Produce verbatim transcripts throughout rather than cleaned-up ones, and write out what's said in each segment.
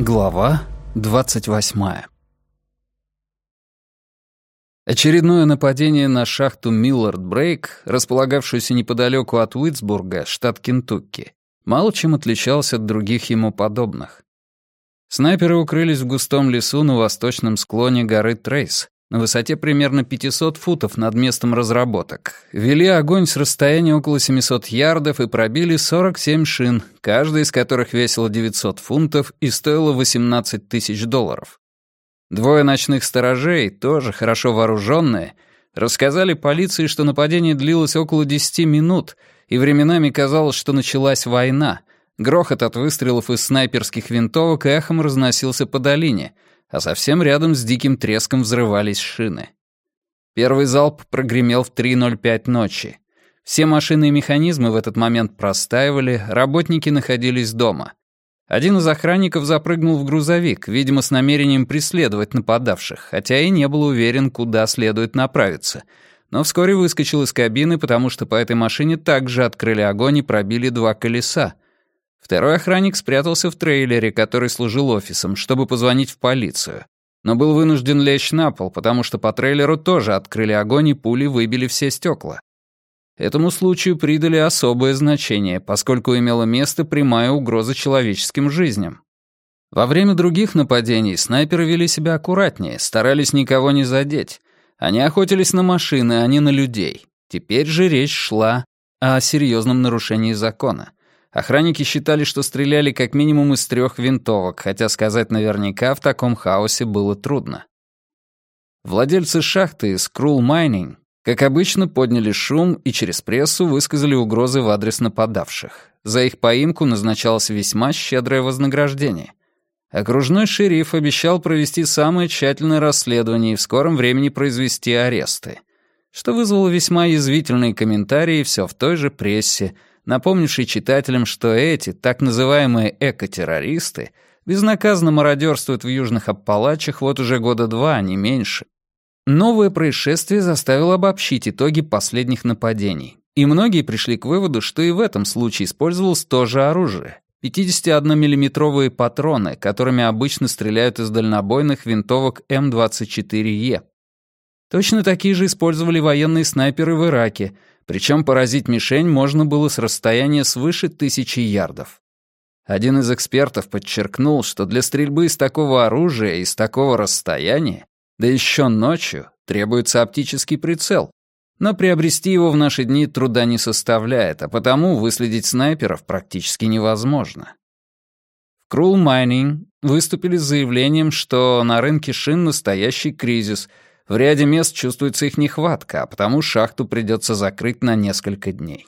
Глава двадцать восьмая. Очередное нападение на шахту Миллард Брейк, располагавшуюся неподалеку от Уитсбурга, штат Кентукки, мало чем отличался от других ему подобных. Снайперы укрылись в густом лесу на восточном склоне горы Трейс, на высоте примерно пятьсот футов над местом разработок, вели огонь с расстояния около семьсот ярдов и пробили сорок семь шин, каждая из которых весила девятьсот фунтов и стоила восемнадцать тысяч долларов. Двое ночных сторожей, тоже хорошо вооруженные, рассказали полиции, что нападение длилось около десяти минут, и временами казалось, что началась война. Грохот от выстрелов из снайперских винтовок эхом разносился по долине, а совсем рядом с диким треском взрывались шины. Первый залп прогремел в три ноль пять ночи. Все машины и механизмы в этот момент простаивали, работники находились дома. Один из охранников запрыгнул в грузовик, видимо, с намерением преследовать нападавших, хотя и не был уверен, куда следует направиться. Но вскоре выскочил из кабины, потому что по этой машине также открыли огонь и пробили два колеса. Второй охранник спрятался в трейлере, который служил офисом, чтобы позвонить в полицию. Но был вынужден лечь на пол, потому что по трейлеру тоже открыли огонь и пули выбили все стекла. Этому случаю придали особое значение, поскольку имела место прямая угроза человеческим жизням. Во время других нападений снайперы вели себя аккуратнее, старались никого не задеть. Они охотились на машины, а не на людей. Теперь же речь шла о серьезном нарушении закона. Охранники считали, что стреляли как минимум из трех винтовок, хотя сказать наверняка в таком хаосе было трудно. Владельцы шахты Skrull Mining, как обычно, подняли шум и через прессу высказали угрозы в адрес нападавших. За их поимку назначалось весьма щедрое вознаграждение. Окружной шериф обещал провести самое тщательное расследование и в скором времени произвести аресты, что вызвало весьма язвительные комментарии все в той же прессе, напомнивший читателям, что эти, так называемые эко-террористы, безнаказанно мародерствуют в Южных Аппалачах вот уже года два, не меньше. Новое происшествие заставило обобщить итоги последних нападений, и многие пришли к выводу, что и в этом случае использовалось то же оружие — пятидесятиодномиллиметровые патроны, которыми обычно стреляют из дальнобойных винтовок эм двадцать четыре е. Точно такие же использовали военные снайперы в Ираке, причем поразить мишень можно было с расстояния свыше тысячи ярдов. Один из экспертов подчеркнул, что для стрельбы из такого оружия и с такого расстояния, да еще ночью, требуется оптический прицел, но приобрести его в наши дни труда не составляет, а потому выследить снайперов практически невозможно. В Skrull Mining выступили с заявлением, что на рынке шин настоящий кризис. В ряде мест чувствуется их нехватка, а потому шахту придется закрыть на несколько дней.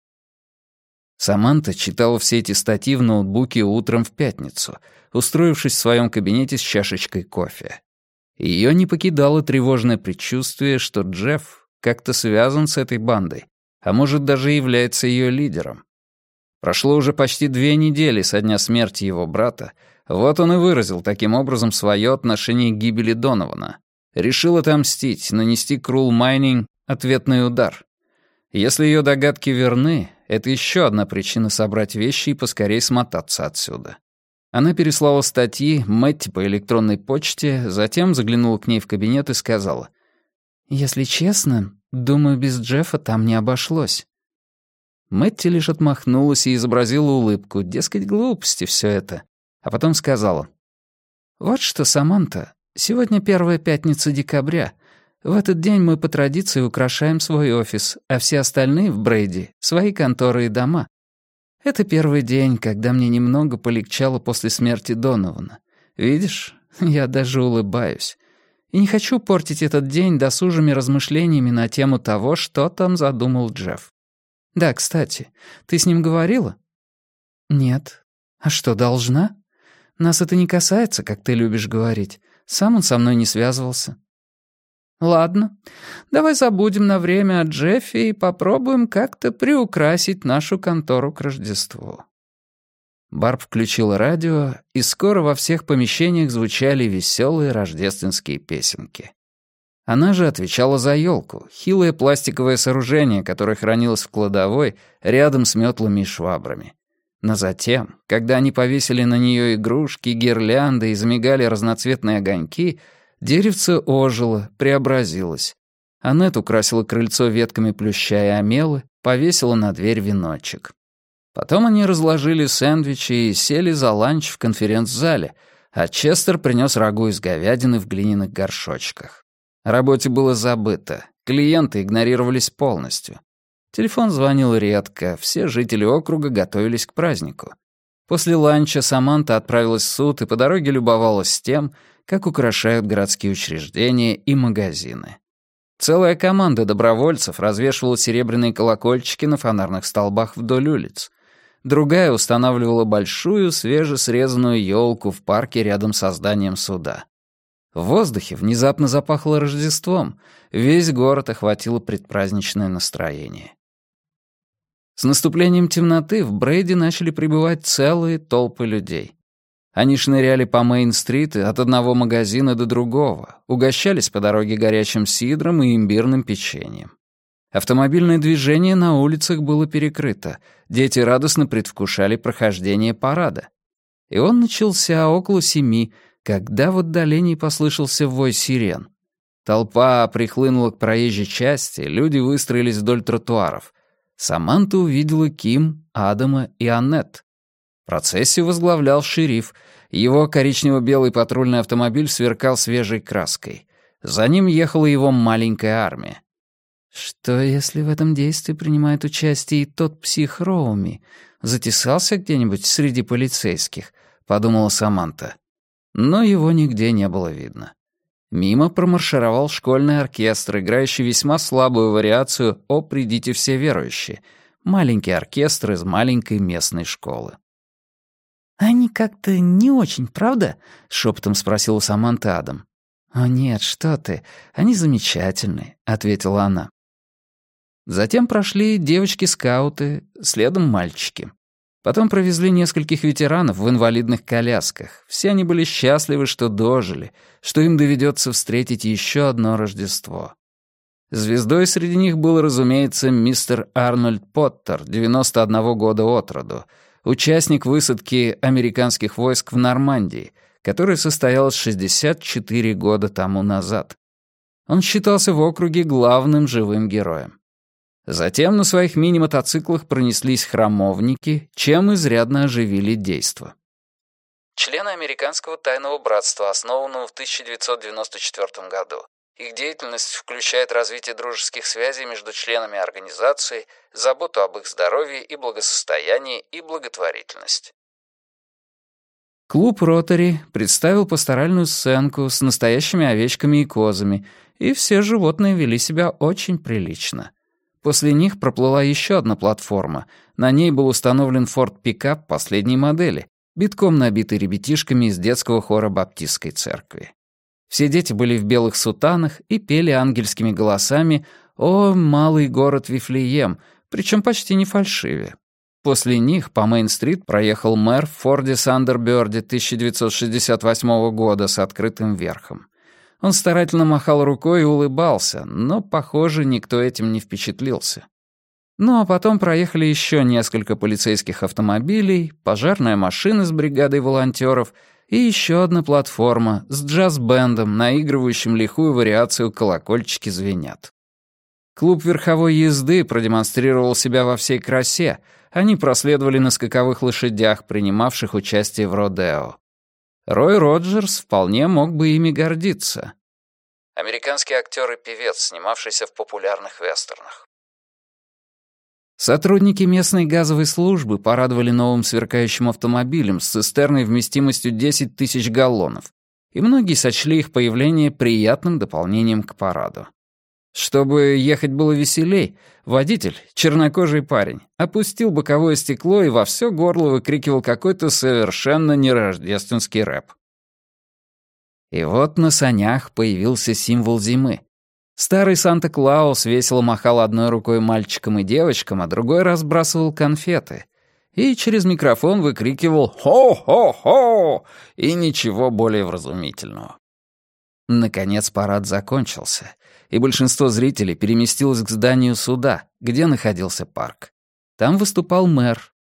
Саманта читала все эти статьи в ноутбуке утром в пятницу, устроившись в своем кабинете с чашечкой кофе. Ее не покидало тревожное предчувствие, что Джефф как-то связан с этой бандой, а может даже является ее лидером. Прошло уже почти две недели со дня смерти его брата, вот он и выразил таким образом свое отношение к гибели Донована. Решил отомстить, нанести Skrull Mining ответный удар. Если ее догадки верны, это еще одна причина собрать вещи и поскорей смотаться отсюда. Она переслала статьи Мэтти по электронной почте, затем заглянула к ней в кабинет и сказала: «Если честно, думаю, без Джеффа там не обошлось». Мэтти лишь отмахнулась и изобразила улыбку, дескать, глупости все это, а потом сказала: «Вот что, Саманта, сегодня первая пятница декабря. В этот день мы по традиции украшаем свой офис, а все остальные в Брейди — свои конторы и дома. Это первый день, когда мне немного полегчало после смерти Донована. Видишь, я даже улыбаюсь. И не хочу портить этот день досужими размышлениями на тему того, что там задумал Джефф. Да, кстати, ты с ним говорила?» «Нет. А что, должна? Нас это не касается, как ты любишь говорить. Сам он со мной не связывался». «Ладно, давай забудем на время о Джеффе и попробуем как-то приукрасить нашу контору к Рождеству». Барб включила радио, и скоро во всех помещениях звучали веселые рождественские песенки. Она же отвечала за елку, хилое пластиковое сооружение, которое хранилось в кладовой рядом с метлами и швабрами. Но затем, когда они повесили на нее игрушки, гирлянды и замигали разноцветные огоньки, деревце ожило, преобразилось. Аннет украсила крыльцо ветками плюща и омелы, повесила на дверь веночек. Потом они разложили сэндвичи и сели за ланч в конференц-зале, а Честер принес рагу из говядины в глиняных горшочках. О работе было забыто, клиенты игнорировались полностью. Телефон звонил редко, все жители округа готовились к празднику. После ланча Саманта отправилась в суд и по дороге любовалась тем, как украшают городские учреждения и магазины. Целая команда добровольцев развешивала серебряные колокольчики на фонарных столбах вдоль улиц. Другая устанавливала большую, свежесрезанную елку в парке рядом со зданием суда. В воздухе внезапно запахло Рождеством, весь город охватило предпраздничное настроение. С наступлением темноты в Брейди начали прибывать целые толпы людей. Они шныряли по Мейн-стрит от одного магазина до другого, угощались по дороге горячим сидром и имбирным печеньем. Автомобильное движение на улицах было перекрыто, дети радостно предвкушали прохождение парада. И он начался около семи, когда в отдалении послышался вой сирен. Толпа прихлынула к проезжей части, люди выстроились вдоль тротуаров. Саманта увидела Ким, Адама и Аннет. Процессию возглавлял шериф. Его коричнево-белый патрульный автомобиль сверкал свежей краской. За ним ехала его маленькая армия. «Что, если в этом действии принимает участие и тот псих Роуми? Затесался где-нибудь среди полицейских?» — подумала Саманта. Но его нигде не было видно. Мимо промаршировал школьный оркестр, играющий весьма слабую вариацию «О, придите все верующие», маленький оркестр из маленькой местной школы. «Они как-то не очень, правда?» — шепотом спросила Саманта Адам. «О нет, что ты, они замечательные», — ответила она. Затем прошли девочки-скауты, следом мальчики. Потом провезли нескольких ветеранов в инвалидных колясках. Все они были счастливы, что дожили, что им доведется встретить еще одно Рождество. Звездой среди них был, разумеется, мистер Арнольд Поттер, девяносто одного года от роду, участник высадки американских войск в Нормандии, которая состоялась шестьдесят четыре года тому назад. Он считался в округе главным живым героем. Затем на своих мини-мотоциклах пронеслись храмовники, чем изрядно оживили действо. Члены Американского тайного братства, основанного в тысяча девятьсот девяносто четвёртом году. Их деятельность включает развитие дружеских связей между членами организации, заботу об их здоровье и благосостоянии и благотворительность. Клуб «Ротари» представил пасторальную сценку с настоящими овечками и козами, и все животные вели себя очень прилично. После них проплыла еще одна платформа. На ней был установлен форд-пикап последней модели, битком набитый ребятишками из детского хора Баптистской церкви. Все дети были в белых сутанах и пели ангельскими голосами «О, малый город Вифлеем», причем почти не фальшиве. После них по Мейн-стрит проехал мэр в Форде Сандербёрде тысяча девятьсот шестьдесят восьмого года с открытым верхом. Он старательно махал рукой и улыбался, но, похоже, никто этим не впечатлился. Ну а потом проехали еще несколько полицейских автомобилей, пожарная машина с бригадой волонтеров и еще одна платформа с джаз-бендом, наигрывающим лихую вариацию «Колокольчики звенят». Клуб верховой езды продемонстрировал себя во всей красе. Они проследовали на скаковых лошадях, принимавших участие в родео. Рой Роджерс вполне мог бы ими гордиться. Американский актер и певец, снимавшийся в популярных вестернах. Сотрудники местной газовой службы порадовали новым сверкающим автомобилем с цистерной вместимостью десять тысяч галлонов, и многие сочли их появление приятным дополнением к параду. Чтобы ехать было веселей, водитель, чернокожий парень, опустил боковое стекло и во все горло выкрикивал какой-то совершенно нерождественский рэп. И вот на санях появился символ зимы. Старый Санта-Клаус весело махал одной рукой мальчикам и девочкам, а другой разбрасывал конфеты. И через микрофон выкрикивал «Хо-хо-хо!» и ничего более вразумительного. Наконец парад закончился, и большинство зрителей переместилось к зданию суда, где находился парк. Там выступал мэр,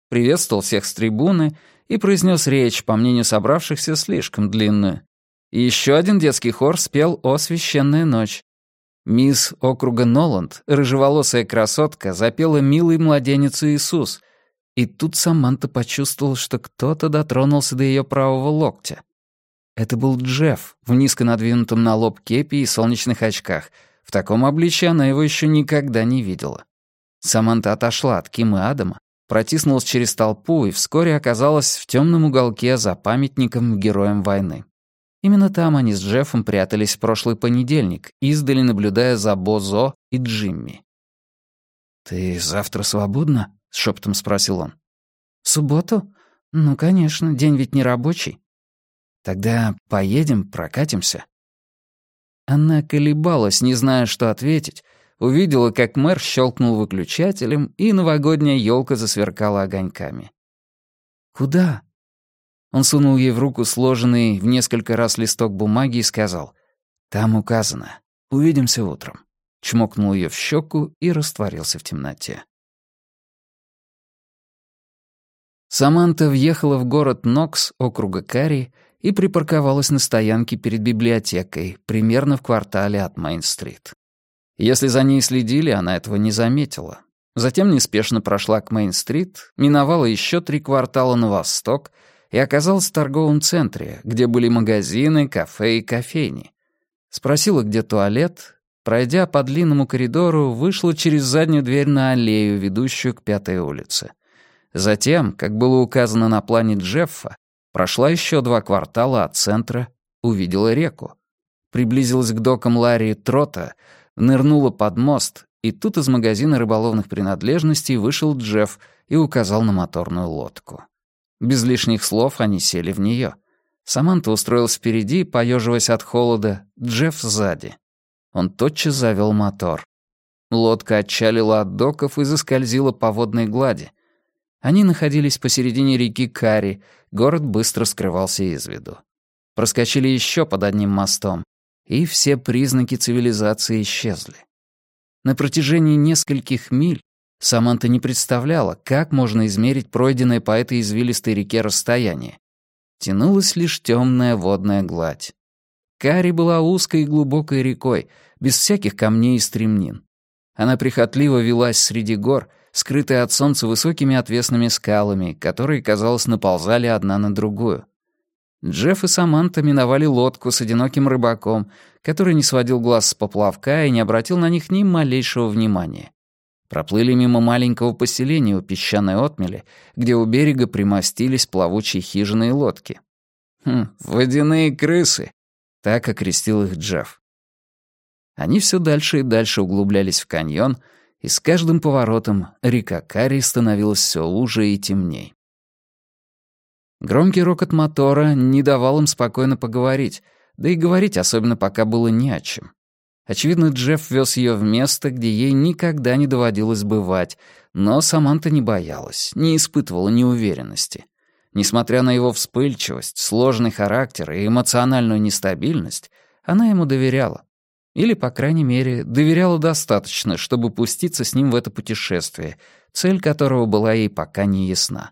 приветствовал всех с трибуны и произнес речь, по мнению собравшихся, слишком длинную. И еще один детский хор спел «О священная ночь». Мисс округа Ноланд, рыжеволосая красотка, запела «Милый младенец Иисус», и тут Саманта почувствовала, что кто-то дотронулся до ее правого локтя. Это был Джефф в низко надвинутом на лоб кепи и солнечных очках. В таком обличье она его еще никогда не видела. Саманта отошла от Ким и Адама, протиснулась через толпу и вскоре оказалась в темном уголке за памятником героям войны. Именно там они с Джеффом прятались в прошлый понедельник, издали наблюдая за Бозо и Джимми. «Ты завтра свободна?» — шепотом спросил он. «В субботу? Ну, конечно, день ведь не рабочий». «Тогда поедем, прокатимся». Она колебалась, не зная, что ответить, увидела, как мэр щелкнул выключателем, и новогодняя елка засверкала огоньками. «Куда?» Он сунул ей в руку сложенный в несколько раз листок бумаги и сказал: «Там указано. Увидимся утром». Чмокнул ее в щеку и растворился в темноте. Саманта въехала в город Нокс, округа Карри, и припарковалась на стоянке перед библиотекой, примерно в квартале от Мейн-стрит. Если за ней следили, она этого не заметила. Затем неспешно прошла к Мейн-стрит, миновала еще три квартала на восток и оказалась в торговом центре, где были магазины, кафе и кофейни. Спросила, где туалет. Пройдя по длинному коридору, вышла через заднюю дверь на аллею, ведущую к Пятой улице. Затем, как было указано на плане Джеффа, прошла еще два квартала от центра, увидела реку. Приблизилась к докам Ларри Трота, нырнула под мост, и тут из магазина рыболовных принадлежностей вышел Джефф и указал на моторную лодку. Без лишних слов они сели в нее. Саманта устроилась впереди, поеживаясь от холода, Джефф сзади. Он тотчас завел мотор. Лодка отчалила от доков и заскользила по водной глади. Они находились посередине реки Карри, город быстро скрывался из виду. Проскочили еще под одним мостом, и все признаки цивилизации исчезли. На протяжении нескольких миль Саманта не представляла, как можно измерить пройденное по этой извилистой реке расстояние. Тянулась лишь темная водная гладь. Карри была узкой и глубокой рекой, без всяких камней и стремнин. Она прихотливо велась среди гор, скрытая от солнца высокими отвесными скалами, которые, казалось, наползали одна на другую. Джефф и Саманта миновали лодку с одиноким рыбаком, который не сводил глаз с поплавка и не обратил на них ни малейшего внимания. Проплыли мимо маленького поселения у песчаной отмели, где у берега примостились плавучие хижины и лодки. «Хм, водяные крысы», — так окрестил их Джефф. Они все дальше и дальше углублялись в каньон, и с каждым поворотом река Карри становилась все уже и темней. Громкий рокот мотора не давал им спокойно поговорить, да и говорить особенно пока было не о чем. Очевидно, Джефф вез ее в место, где ей никогда не доводилось бывать, но Саманта не боялась, не испытывала неуверенности. Несмотря на его вспыльчивость, сложный характер и эмоциональную нестабильность, она ему доверяла. Или, по крайней мере, доверяла достаточно, чтобы пуститься с ним в это путешествие, цель которого была ей пока не ясна.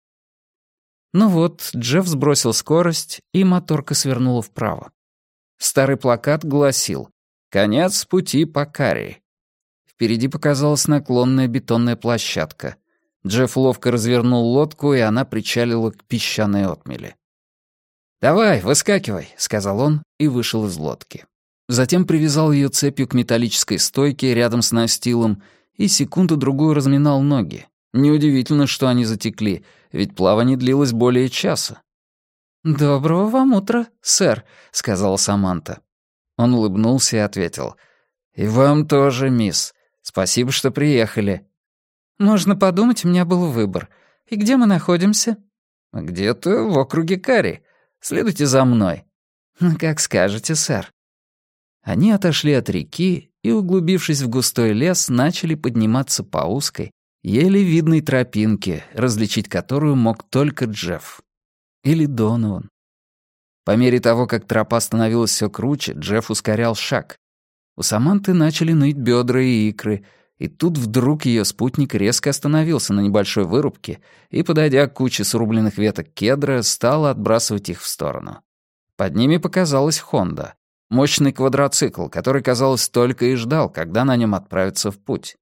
Ну вот, Джефф сбросил скорость, и моторка свернула вправо. Старый плакат гласил: «Конец пути по Карри». Впереди показалась наклонная бетонная площадка. Джефф ловко развернул лодку, и она причалила к песчаной отмели. «Давай, выскакивай», — сказал он и вышел из лодки. Затем привязал ее цепью к металлической стойке рядом с настилом и секунду-другую разминал ноги. Неудивительно, что они затекли, ведь плавание длилось более часа. «Доброго вам утра, сэр», — сказала Саманта. Он улыбнулся и ответил: «И вам тоже, мисс. Спасибо, что приехали». «Можно подумать, у меня был выбор. И где мы находимся?» «Где-то в округе Карри. Следуйте за мной». «Как скажете, сэр». Они отошли от реки и, углубившись в густой лес, начали подниматься по узкой, еле видной тропинке, различить которую мог только Джефф. Или Донован. По мере того, как тропа становилась все круче, Джефф ускорял шаг. У Саманты начали ныть бедра и икры, И тут вдруг ее спутник резко остановился на небольшой вырубке и, подойдя к куче срубленных веток кедра, стал отбрасывать их в сторону. Под ними показалась «Хонда». Мощный квадроцикл, который, казалось, только и ждал, когда на нем отправиться в путь.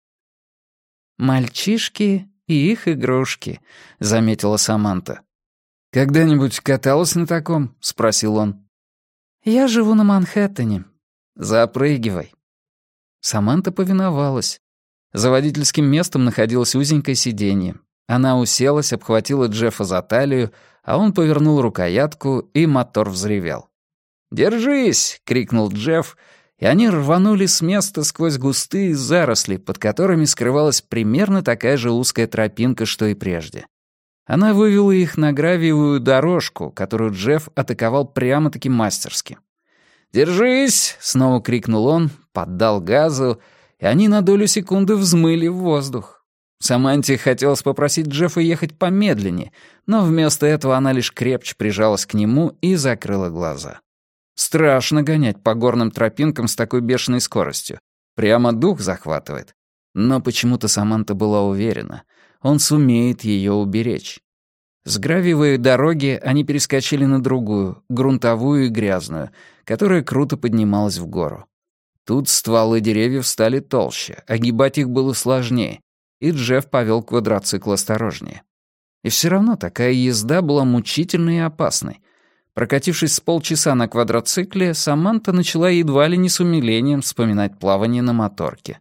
«Мальчишки и их игрушки», — заметила Саманта. «Когда-нибудь каталась на таком?» — спросил он. «Я живу на Манхэттене». «Запрыгивай». Саманта повиновалась. За водительским местом находилось узенькое сиденье. Она уселась, обхватила Джеффа за талию, а он повернул рукоятку, и мотор взревел. «Держись!» — крикнул Джефф, и они рванули с места сквозь густые заросли, под которыми скрывалась примерно такая же узкая тропинка, что и прежде. Она вывела их на гравиевую дорожку, которую Джефф атаковал прямо-таки мастерски. «Держись!» — снова крикнул он, поддал газу, и они на долю секунды взмыли в воздух. Саманте хотелось попросить Джеффа ехать помедленнее, но вместо этого она лишь крепче прижалась к нему и закрыла глаза. Страшно гонять по горным тропинкам с такой бешеной скоростью. Прямо дух захватывает. Но почему-то Саманта была уверена, он сумеет ее уберечь. С гравиевой дороги они перескочили на другую, грунтовую и грязную, которая круто поднималась в гору. Тут стволы деревьев стали толще, огибать их было сложнее, и Джефф повел квадроцикл осторожнее. И все равно такая езда была мучительной и опасной. Прокатившись с полчаса на квадроцикле, Саманта начала едва ли не с умилением вспоминать плавание на моторке.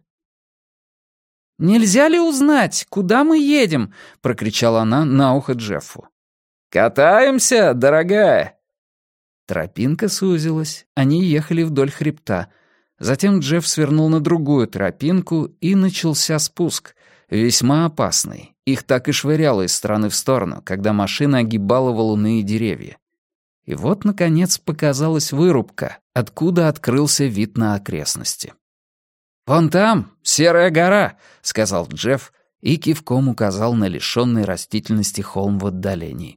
«Нельзя ли узнать, куда мы едем?» — прокричала она на ухо Джеффу. «Катаемся, дорогая!» Тропинка сузилась, они ехали вдоль хребта. Затем Джефф свернул на другую тропинку, и начался спуск, весьма опасный. Их так и швыряло из стороны в сторону, когда машина огибала валуны и деревья. И вот, наконец, показалась вырубка, откуда открылся вид на окрестности. «Вон там, Серая гора», — сказал Джефф и кивком указал на лишённый растительности холм в отдалении.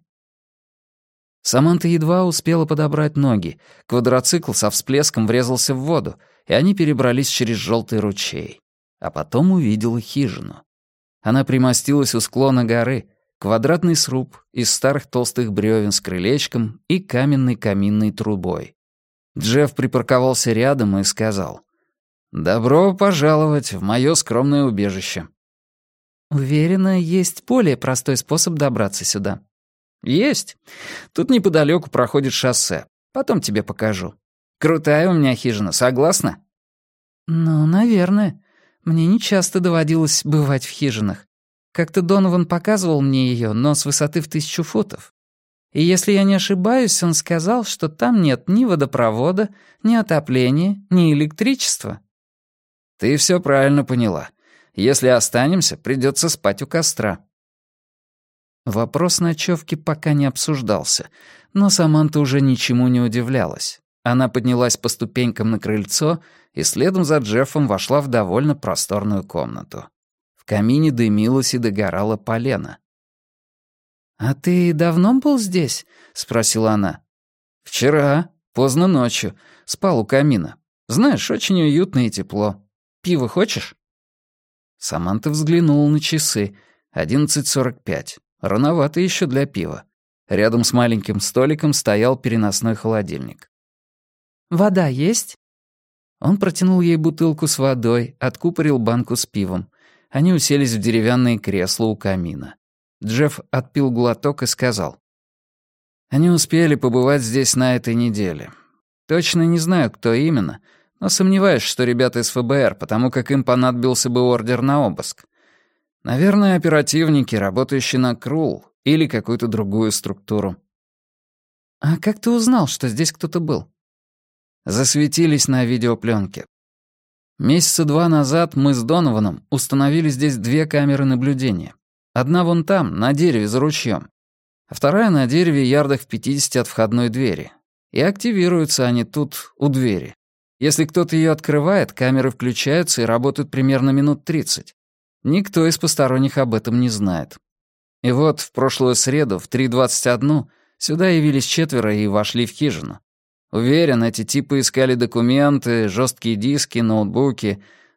Саманта едва успела подобрать ноги. Квадроцикл со всплеском врезался в воду, и они перебрались через желтый ручей. А потом увидела хижину. Она примостилась у склона горы, квадратный сруб из старых толстых бревен с крылечком и каменной каминной трубой. Джефф припарковался рядом и сказал: «Добро пожаловать в мое скромное убежище». «Уверена, есть более простой способ добраться сюда». «Есть. Тут неподалеку проходит шоссе. Потом тебе покажу. Крутая у меня хижина, согласна?» «Ну, наверное. Мне нечасто доводилось бывать в хижинах. Как-то Донован показывал мне ее, но с высоты в тысячу футов. И если я не ошибаюсь, он сказал, что там нет ни водопровода, ни отопления, ни электричества». «Ты все правильно поняла. Если останемся, придется спать у костра». Вопрос ночевки пока не обсуждался, но Саманта уже ничему не удивлялась. Она поднялась по ступенькам на крыльцо и следом за Джеффом вошла в довольно просторную комнату. В камине дымилось и догорало полено. «А ты давно был здесь?» — спросила она. «Вчера, поздно ночью, спал у камина. Знаешь, очень уютно и тепло. Пиво хочешь?» Саманта взглянула на часы. одиннадцать сорок пять. Рановато еще для пива. Рядом с маленьким столиком стоял переносной холодильник. «Вода есть?» Он протянул ей бутылку с водой, откупорил банку с пивом. Они уселись в деревянные кресла у камина. Джефф отпил глоток и сказал: «Они успели побывать здесь на этой неделе. Точно не знаю, кто именно, но сомневаюсь, что ребята из эф бэ эр, потому как им понадобился бы ордер на обыск. Наверное, оперативники, работающие на Крул или какую-то другую структуру». «А как ты узнал, что здесь кто-то был?» Засветились на видеопленке. Месяца два назад мы с Донованом установили здесь две камеры наблюдения. Одна вон там, на дереве за ручьем, а вторая на дереве ярдах в пятидесяти от входной двери. И активируются они тут, у двери. Если кто-то ее открывает, камеры включаются и работают примерно минут тридцать. Никто из посторонних об этом не знает. И вот в прошлую среду в три двадцать один сюда явились четверо и вошли в хижину. Уверен, эти типы искали документы, жесткие диски, ноутбуки.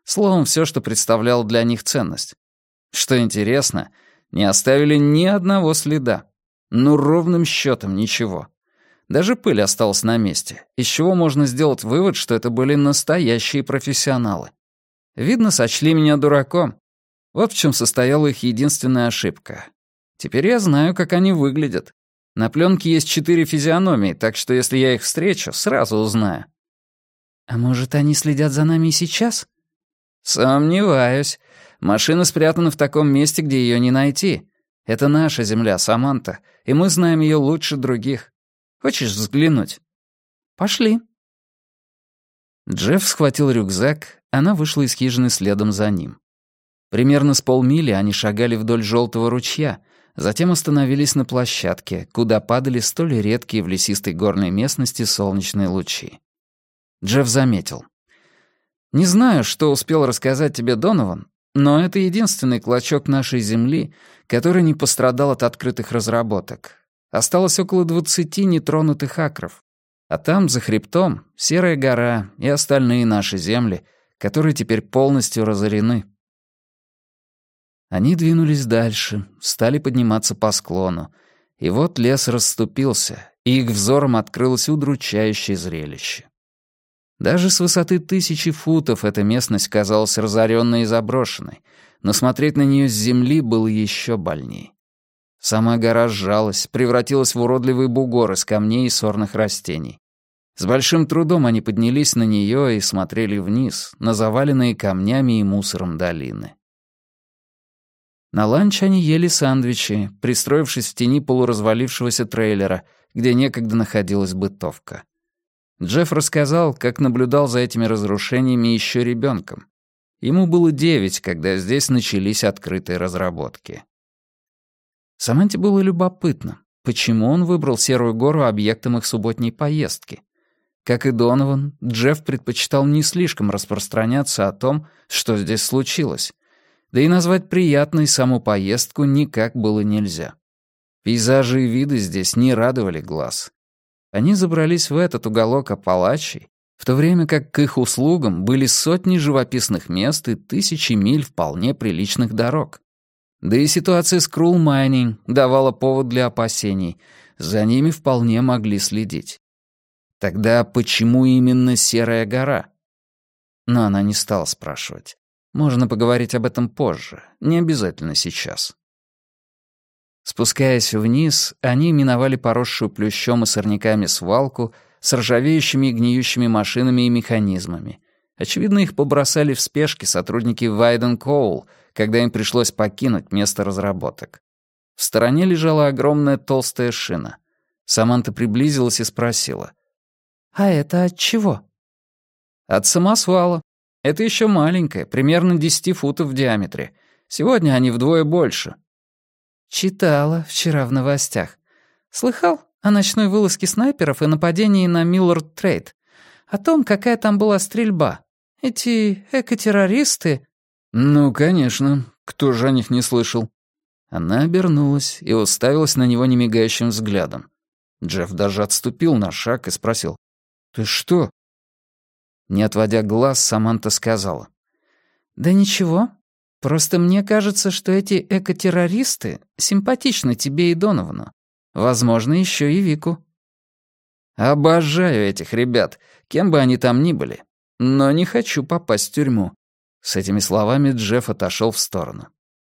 Словом, все, что представляло для них ценность. Что интересно, не оставили ни одного следа. Ну, ровным счетом ничего. Даже пыль осталась на месте, из чего можно сделать вывод, что это были настоящие профессионалы. Видно, сочли меня дураком. Вот в чем состояла их единственная ошибка. Теперь я знаю, как они выглядят. На пленке есть четыре физиономии, так что если я их встречу, сразу узнаю. А может, они следят за нами и сейчас? Сомневаюсь. Машина спрятана в таком месте, где ее не найти. Это наша земля, Саманта, и мы знаем ее лучше других. Хочешь взглянуть? Пошли. Джефф схватил рюкзак, она вышла из хижины следом за ним. Примерно с полмили они шагали вдоль желтого ручья, затем остановились на площадке, куда падали столь редкие в лесистой горной местности солнечные лучи. Джефф заметил. «Не знаю, что успел рассказать тебе Донован, но это единственный клочок нашей земли, который не пострадал от открытых разработок. Осталось около двадцати нетронутых акров. А там, за хребтом, Серая гора и остальные наши земли, которые теперь полностью разорены». Они двинулись дальше, стали подниматься по склону. И вот лес расступился, и их взором открылось удручающее зрелище. Даже с высоты тысячи футов эта местность казалась разоренной и заброшенной, но смотреть на нее с земли было еще больней. Сама гора сжалась, превратилась в уродливый бугор из камней и сорных растений. С большим трудом они поднялись на нее и смотрели вниз, на заваленные камнями и мусором долины. На ланч они ели сэндвичи, пристроившись в тени полуразвалившегося трейлера, где некогда находилась бытовка. Джефф рассказал, как наблюдал за этими разрушениями еще ребенком. Ему было девять, когда здесь начались открытые разработки. Саманте было любопытно, почему он выбрал Серую гору объектом их субботней поездки. Как и Донован, Джефф предпочитал не слишком распространяться о том, что здесь случилось. Да и назвать приятной саму поездку никак было нельзя. Пейзажи и виды здесь не радовали глаз. Они забрались в этот уголок Апалачей, в то время как к их услугам были сотни живописных мест и тысячи миль вполне приличных дорог. Да и ситуация с Крул Майнинг давала повод для опасений. За ними вполне могли следить. Тогда почему именно Серая гора? Но она не стала спрашивать. Можно поговорить об этом позже, не обязательно сейчас. Спускаясь вниз, они миновали поросшую плющом и сорняками свалку с ржавеющими и гниющими машинами и механизмами. Очевидно, их побросали в спешке сотрудники Вайден Коул, когда им пришлось покинуть место разработок. В стороне лежала огромная толстая шина. Саманта приблизилась и спросила. «А это от чего?» «От самосвала. Это еще маленькая, примерно десяти футов в диаметре. Сегодня они вдвое больше». «Читала вчера в новостях. Слыхал о ночной вылазке снайперов и нападении на Миллард Трейд? О том, какая там была стрельба. Эти экотеррористы...» «Ну, конечно. Кто же о них не слышал?» Она обернулась и уставилась на него немигающим взглядом. Джефф даже отступил на шаг и спросил. «Ты что?» Не отводя глаз, Саманта сказала. «Да ничего. Просто мне кажется, что эти экотеррористы симпатичны тебе и Доновану. Возможно, еще и Вику». «Обожаю этих ребят, кем бы они там ни были. Но не хочу попасть в тюрьму». С этими словами Джефф отошел в сторону.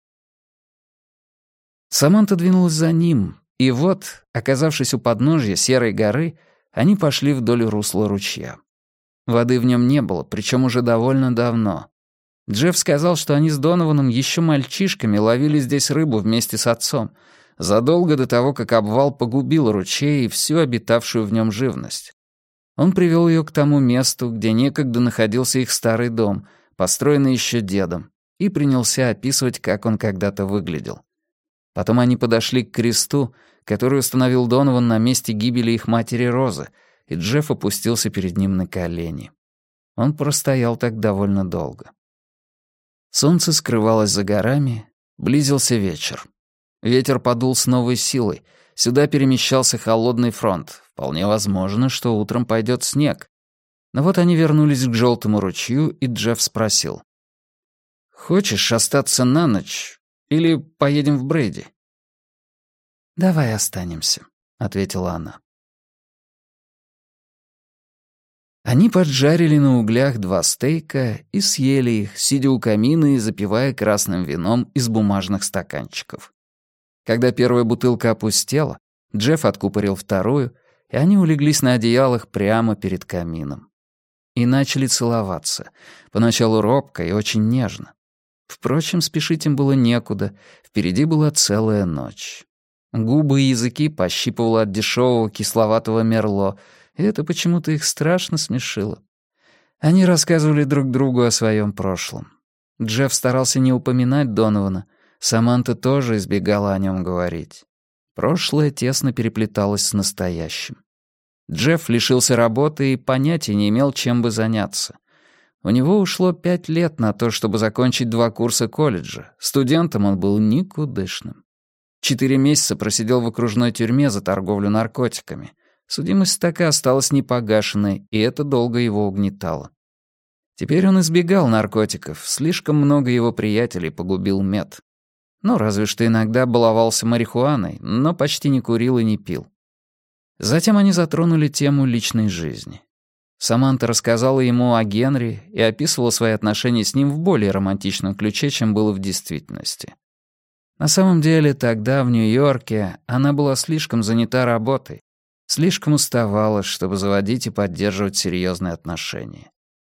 Саманта двинулась за ним, и вот, оказавшись у подножья Серой горы, они пошли вдоль русла ручья. Воды в нем не было, причем уже довольно давно. Джефф сказал, что они с Донованом еще мальчишками ловили здесь рыбу вместе с отцом, задолго до того, как обвал погубил ручей и всю обитавшую в нем живность. Он привел ее к тому месту, где некогда находился их старый дом, построенный еще дедом, и принялся описывать, как он когда-то выглядел. Потом они подошли к кресту, который установил Донован на месте гибели их матери Розы, и Джефф опустился перед ним на колени. Он простоял так довольно долго. Солнце скрывалось за горами, близился вечер. Ветер подул с новой силой, сюда перемещался холодный фронт. Вполне возможно, что утром пойдет снег. Но вот они вернулись к желтому ручью, и Джефф спросил. «Хочешь остаться на ночь или поедем в Брейди?» «Давай останемся», — ответила она. Они поджарили на углях два стейка и съели их, сидя у камина и запивая красным вином из бумажных стаканчиков. Когда первая бутылка опустела, Джефф откупорил вторую, и они улеглись на одеялах прямо перед камином. И начали целоваться, поначалу робко и очень нежно. Впрочем, спешить им было некуда, впереди была целая ночь. Губы и языки пощипывало от дешевого кисловатого мерло, и это почему-то их страшно смешило. Они рассказывали друг другу о своем прошлом. Джефф старался не упоминать Донована, Саманта тоже избегала о нем говорить. Прошлое тесно переплеталось с настоящим. Джефф лишился работы и понятия не имел, чем бы заняться. У него ушло пять лет на то, чтобы закончить два курса колледжа. Студентом он был никудышным. Четыре месяца просидел в окружной тюрьме за торговлю наркотиками. Судимость так и осталась непогашенной, и это долго его угнетало. Теперь он избегал наркотиков, слишком много его приятелей погубил мед. Ну, разве что иногда баловался марихуаной, но почти не курил и не пил. Затем они затронули тему личной жизни. Саманта рассказала ему о Генри и описывала свои отношения с ним в более романтичном ключе, чем было в действительности. На самом деле, тогда, в Нью-Йорке, она была слишком занята работой, слишком уставала, чтобы заводить и поддерживать серьезные отношения.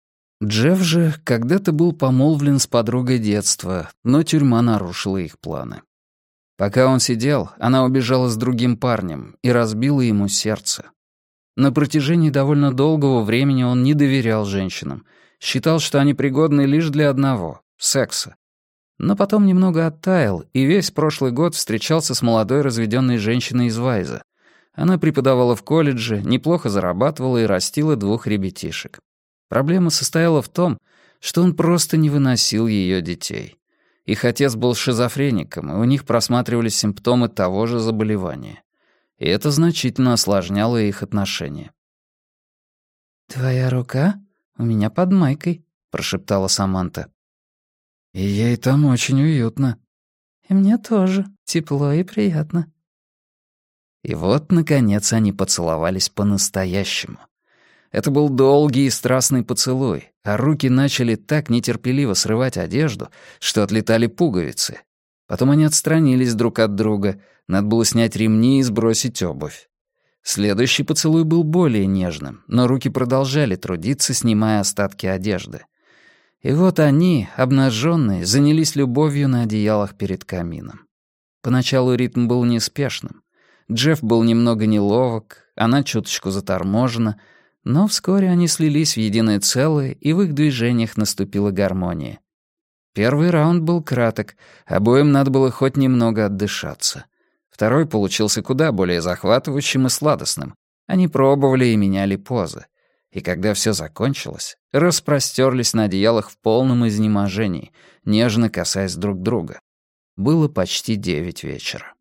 Джефф же когда-то был помолвлен с подругой детства, но тюрьма нарушила их планы. Пока он сидел, она убежала с другим парнем и разбила ему сердце. На протяжении довольно долгого времени он не доверял женщинам, считал, что они пригодны лишь для одного — секса. Но потом немного оттаял и весь прошлый год встречался с молодой разведенной женщиной из Вайза. Она преподавала в колледже, неплохо зарабатывала и растила двух ребятишек. Проблема состояла в том, что он просто не выносил ее детей. Их отец был шизофреником, и у них просматривались симптомы того же заболевания. И это значительно осложняло их отношения. «Твоя рука у меня под майкой», — прошептала Саманта. «И ей там очень уютно». «И мне тоже тепло и приятно». И вот, наконец, они поцеловались по-настоящему. Это был долгий и страстный поцелуй, а руки начали так нетерпеливо срывать одежду, что отлетали пуговицы. Потом они отстранились друг от друга, надо было снять ремни и сбросить обувь. Следующий поцелуй был более нежным, но руки продолжали трудиться, снимая остатки одежды. И вот они, обнаженные, занялись любовью на одеялах перед камином. Поначалу ритм был неспешным. Джефф был немного неловок, она чуточку заторможена, но вскоре они слились в единое целое, и в их движениях наступила гармония. Первый раунд был краток, обоим надо было хоть немного отдышаться. Второй получился куда более захватывающим и сладостным. Они пробовали и меняли позы. И когда все закончилось, распростерлись на одеялах в полном изнеможении, нежно касаясь друг друга. Было почти девять вечера.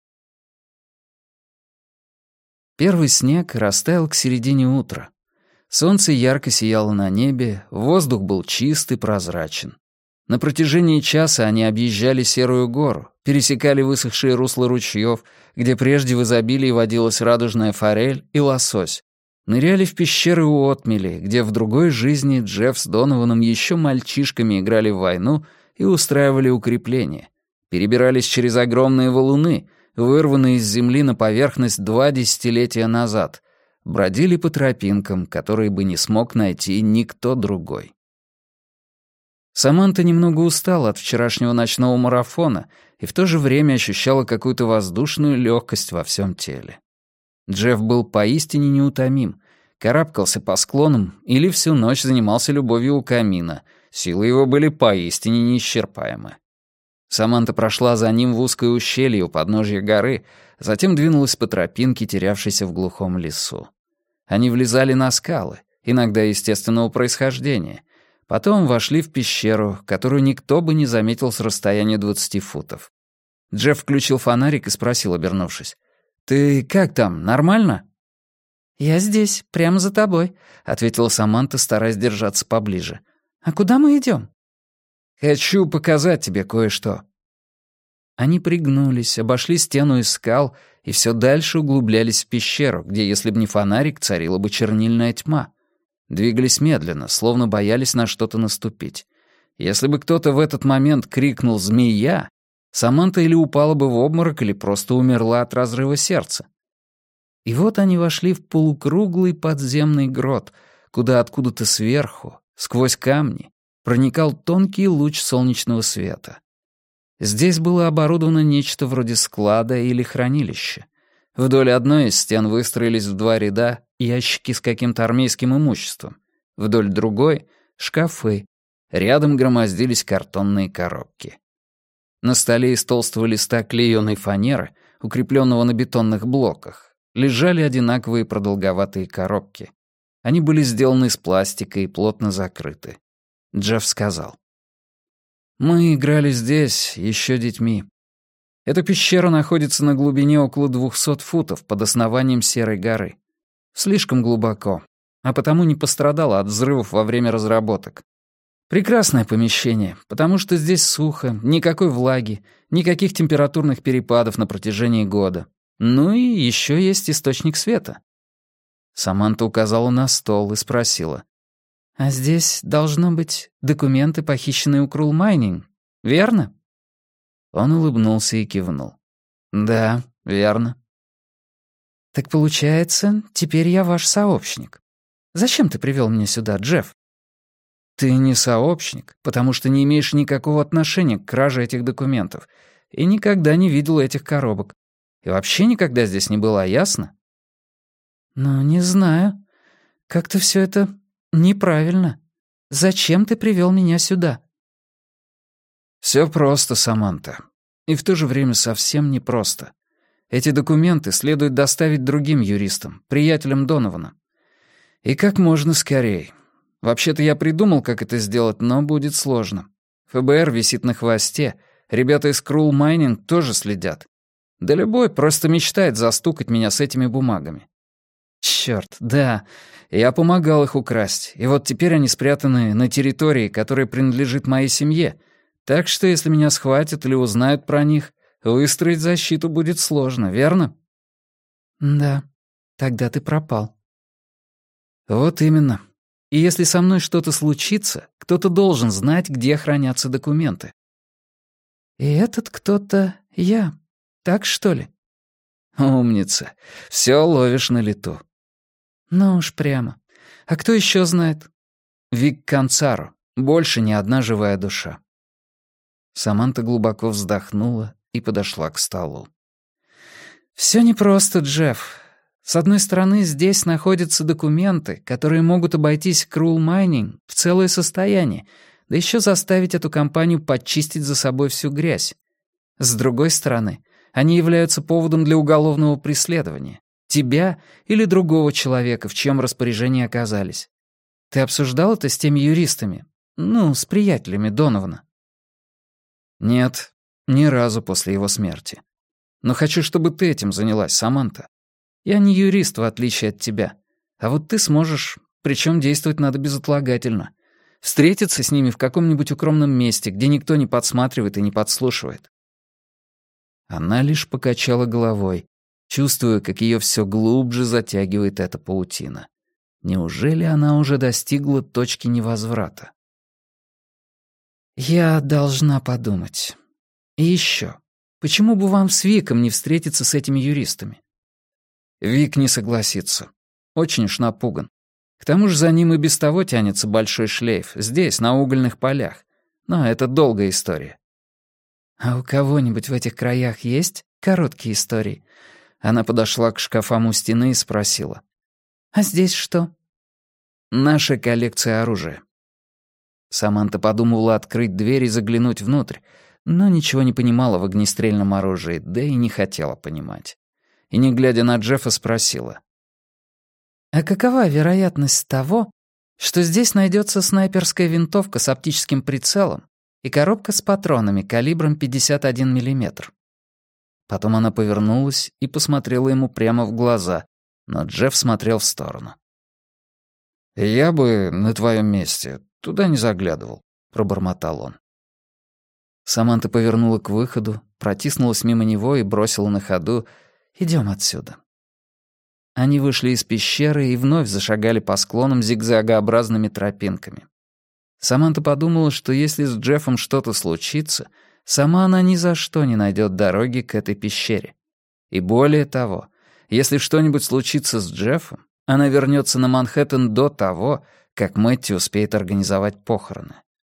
Первый снег растаял к середине утра. Солнце ярко сияло на небе, воздух был чист и прозрачен. На протяжении часа они объезжали Серую гору, пересекали высохшие русла ручьев, где прежде в изобилии водилась радужная форель и лосось, ныряли в пещеры у отмели, где в другой жизни Джефф с Донованом еще мальчишками играли в войну и устраивали укрепления, перебирались через огромные валуны, вырванные из земли на поверхность два десятилетия назад, бродили по тропинкам, которые бы не смог найти никто другой. Саманта немного устала от вчерашнего ночного марафона и в то же время ощущала какую-то воздушную легкость во всем теле. Джефф был поистине неутомим, карабкался по склонам или всю ночь занимался любовью у камина, силы его были поистине неисчерпаемы. Саманта прошла за ним в узкое ущелье у подножья горы, затем двинулась по тропинке, терявшейся в глухом лесу. Они влезали на скалы, иногда естественного происхождения, потом вошли в пещеру, которую никто бы не заметил с расстояния двадцати футов. Джефф включил фонарик и спросил, обернувшись: «Ты как там, нормально?» «Я здесь, прямо за тобой», — ответила Саманта, стараясь держаться поближе. «А куда мы идем?» «Хочу показать тебе кое-что». Они пригнулись, обошли стену из скал и все дальше углублялись в пещеру, где, если бы не фонарик, царила бы чернильная тьма. Двигались медленно, словно боялись на что-то наступить. Если бы кто-то в этот момент крикнул «Змея!», Саманта или упала бы в обморок, или просто умерла от разрыва сердца. И вот они вошли в полукруглый подземный грот, куда откуда-то сверху, сквозь камни, проникал тонкий луч солнечного света. Здесь было оборудовано нечто вроде склада или хранилища. Вдоль одной из стен выстроились в два ряда ящики с каким-то армейским имуществом. Вдоль другой — шкафы. Рядом громоздились картонные коробки. На столе из толстого листа клееной фанеры, укрепленного на бетонных блоках, лежали одинаковые продолговатые коробки. Они были сделаны из пластика и плотно закрыты. Джефф сказал: «Мы играли здесь еще детьми. Эта пещера находится на глубине около двухсот футов под основанием Серой горы. Слишком глубоко, а потому не пострадала от взрывов во время разработок. Прекрасное помещение, потому что здесь сухо, никакой влаги, никаких температурных перепадов на протяжении года. Ну и еще есть источник света». Саманта указала на стол и спросила: «А здесь, должно быть, документы, похищенные у Крул Майнинг, верно?» Он улыбнулся и кивнул. «Да, верно». «Так получается, теперь я ваш сообщник. Зачем ты привел меня сюда, Джефф?» «Ты не сообщник, потому что не имеешь никакого отношения к краже этих документов и никогда не видел этих коробок. И вообще никогда здесь не была, ясно?» «Ну, не знаю. Как-то все это неправильно. Зачем ты привел меня сюда?» «Все просто, Саманта. И в то же время совсем непросто. Эти документы следует доставить другим юристам, приятелям Донована. И как можно скорее. Вообще-то я придумал, как это сделать, но будет сложно. ФБР висит на хвосте, ребята из Крул Майнинг тоже следят. Да любой просто мечтает застукать меня с этими бумагами. Чёрт, да, я помогал их украсть, и вот теперь они спрятаны на территории, которая принадлежит моей семье, так что если меня схватят или узнают про них, выстроить защиту будет сложно, верно?» «Да, тогда ты пропал». «Вот именно. И если со мной что-то случится, кто-то должен знать, где хранятся документы». «И этот кто-то я, так что ли?» «Умница. Всё ловишь на лету». «Ну уж прямо. А кто еще знает?» «Вик Канцаро. Больше ни одна живая душа». Саманта глубоко вздохнула и подошла к столу. «Всё непросто, Джефф. С одной стороны, здесь находятся документы, которые могут обойтись Крул Майнинг в целое состояние, да еще заставить эту компанию подчистить за собой всю грязь. С другой стороны, они являются поводом для уголовного преследования. Тебя или другого человека, в чьем распоряжении оказались. Ты обсуждал это с теми юристами? Ну, с приятелями Донована?» «Нет, ни разу после его смерти. Но хочу, чтобы ты этим занялась, Саманта. Я не юрист, в отличие от тебя. А вот ты сможешь, причем действовать надо безотлагательно. Встретиться с ними в каком-нибудь укромном месте, где никто не подсматривает и не подслушивает». Она лишь покачала головой, чувствуя, как ее все глубже затягивает эта паутина. Неужели она уже достигла точки невозврата? «Я должна подумать. И еще, почему бы вам с Виком не встретиться с этими юристами?» Вик не согласится. Очень уж напуган. К тому же за ним и без того тянется большой шлейф, здесь, на угольных полях. Но это долгая история. «А у кого-нибудь в этих краях есть короткие истории?» Она подошла к шкафам у стены и спросила. «А здесь что?» «Наша коллекция оружия». Саманта подумывала открыть дверь и заглянуть внутрь, но ничего не понимала в огнестрельном оружии, да и не хотела понимать. И, не глядя на Джеффа, спросила. «А какова вероятность того, что здесь найдется снайперская винтовка с оптическим прицелом и коробка с патронами калибром пятьдесят один миллиметр?» Потом она повернулась и посмотрела ему прямо в глаза, но Джефф смотрел в сторону. «Я бы на твоем месте туда не заглядывал», — пробормотал он. Саманта повернула к выходу, протиснулась мимо него и бросила на ходу: «Идем отсюда». Они вышли из пещеры и вновь зашагали по склонам зигзагообразными тропинками. Саманта подумала, что если с Джеффом что-то случится, сама она ни за что не найдет дороги к этой пещере. И более того, если что-нибудь случится с Джеффом, она вернется на Манхэттен до того, как Мэтти успеет организовать похороны.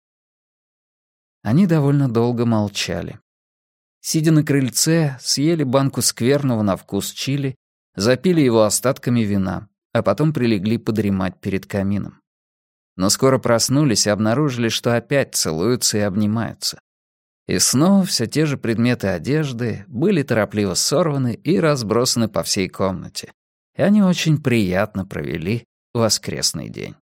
Они довольно долго молчали. Сидя на крыльце, съели банку скверного на вкус чили, запили его остатками вина, а потом прилегли подремать перед камином. Но скоро проснулись и обнаружили, что опять целуются и обнимаются. И снова все те же предметы одежды были торопливо сорваны и разбросаны по всей комнате. И они очень приятно провели воскресный день.